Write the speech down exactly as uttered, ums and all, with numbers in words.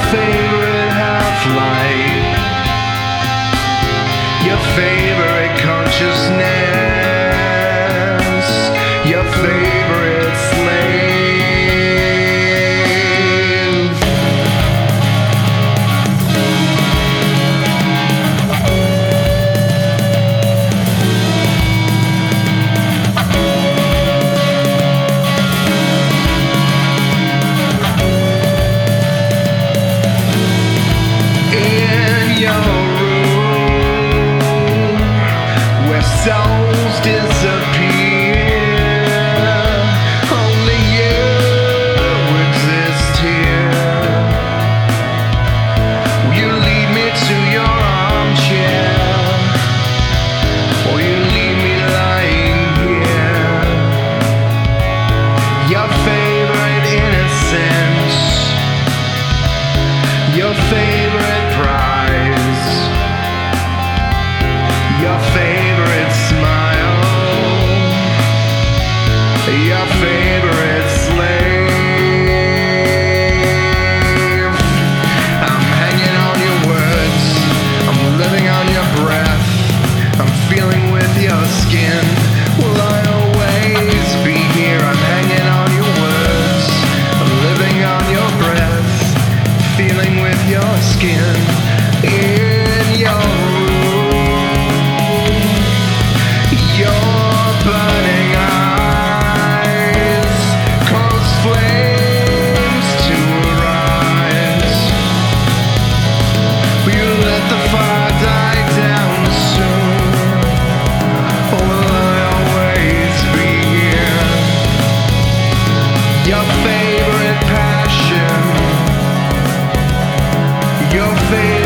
favorite half-light, your favorite consciousness, your favorite slave. Souls disappear, only you exist here. Will you lead me to your armchair, or you leave me lying here? Your favorite innocence, your favorite prize, your favorite smile, your favorite slave. I'm hanging on your words, I'm living on your breath, I'm feeling with your skin. Will I always be here? I'm hanging on your words, I'm living on your breath, feeling with your skin. In your burning eyes cause flames to arise. Will you let the fire die down soon, or will I always be here? Your favorite passion, your favorite